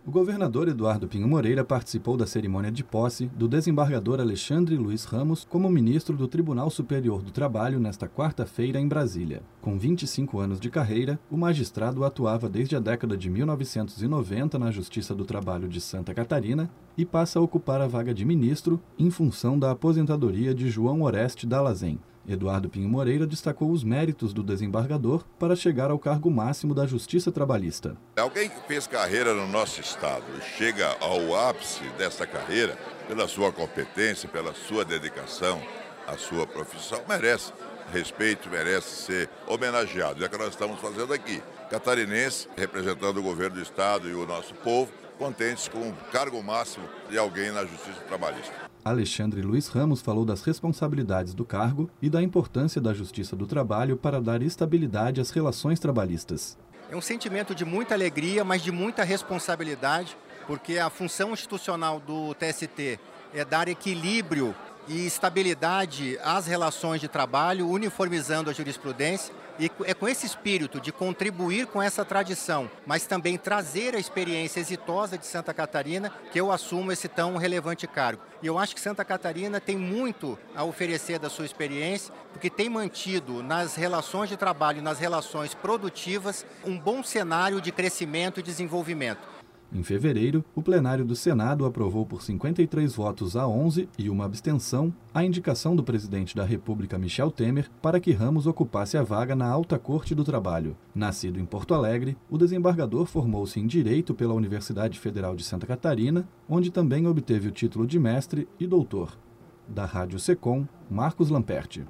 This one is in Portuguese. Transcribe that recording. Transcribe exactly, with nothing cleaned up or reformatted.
O governador Eduardo Pinho Moreira participou da cerimônia de posse do desembargador Alexandre Luiz Ramos como ministro do Tribunal Superior do Trabalho nesta quarta-feira em Brasília. Com vinte e cinco anos de carreira, o magistrado atuava desde a década de mil novecentos e noventa na Justiça do Trabalho de Santa Catarina e passa a ocupar a vaga de ministro em função da aposentadoria de João Oreste Dallazen. Eduardo Pinho Moreira destacou os méritos do desembargador para chegar ao cargo máximo da Justiça Trabalhista. Alguém que fez carreira no nosso estado e chega ao ápice dessa carreira pela sua competência, pela sua dedicação à sua profissão, merece respeito, merece ser homenageado. É o que nós estamos fazendo aqui. Catarinense, representando o governo do estado e o nosso povo, contentes com o cargo máximo de alguém na Justiça Trabalhista. Alexandre Luiz Ramos falou das responsabilidades do cargo e da importância da Justiça do Trabalho para dar estabilidade às relações trabalhistas. É um sentimento de muita alegria, mas de muita responsabilidade, porque a função institucional do T S T é dar equilíbrio e estabilidade às relações de trabalho, uniformizando a jurisprudência. E é com esse espírito de contribuir com essa tradição, mas também trazer a experiência exitosa de Santa Catarina, que eu assumo esse tão relevante cargo. E eu acho que Santa Catarina tem muito a oferecer da sua experiência, porque tem mantido nas relações de trabalho e nas relações produtivas um bom cenário de crescimento e desenvolvimento. Em fevereiro, o plenário do Senado aprovou por cinquenta e três votos a onze e uma abstenção a indicação do presidente da República, Michel Temer, para que Ramos ocupasse a vaga na Alta Corte do Trabalho. Nascido em Porto Alegre, o desembargador formou-se em Direito pela Universidade Federal de Santa Catarina, onde também obteve o título de mestre e doutor. Da Rádio Secom, Marcos Lamperti.